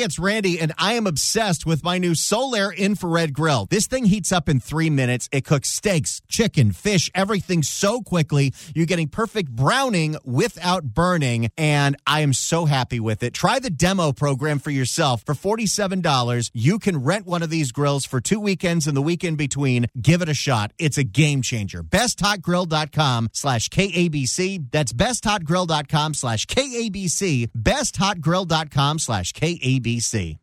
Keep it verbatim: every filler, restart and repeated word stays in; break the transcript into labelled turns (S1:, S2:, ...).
S1: it's Randy, and I am obsessed with my new Solaire infrared grill. This thing heats up in three minutes. It cooks steaks, chicken, fish, everything so quickly. You're getting perfect browning without burning, and I am so happy with it. Try the demo program for yourself. For forty-seven dollars, you can rent one of these grills for two weekends and the weekend between. Give it a shot. It's a game changer. besthotgrill.com slash KABC. That's besthotgrill.com slash KABC. besthotgrill.com slash KABC.